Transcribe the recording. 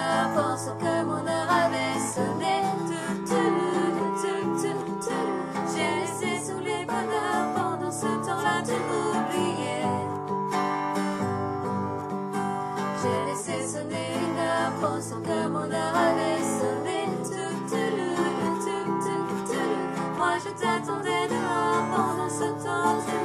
dehors, pensant que mon heure avait sonné. J'ai laissé sous les bonheurs, pendant ce temps-là tu m'oubliais. J'ai laissé sonner une heure, pensant que mon heure avait sonné. Moi je t'attendais dehors, pendant ce temps tu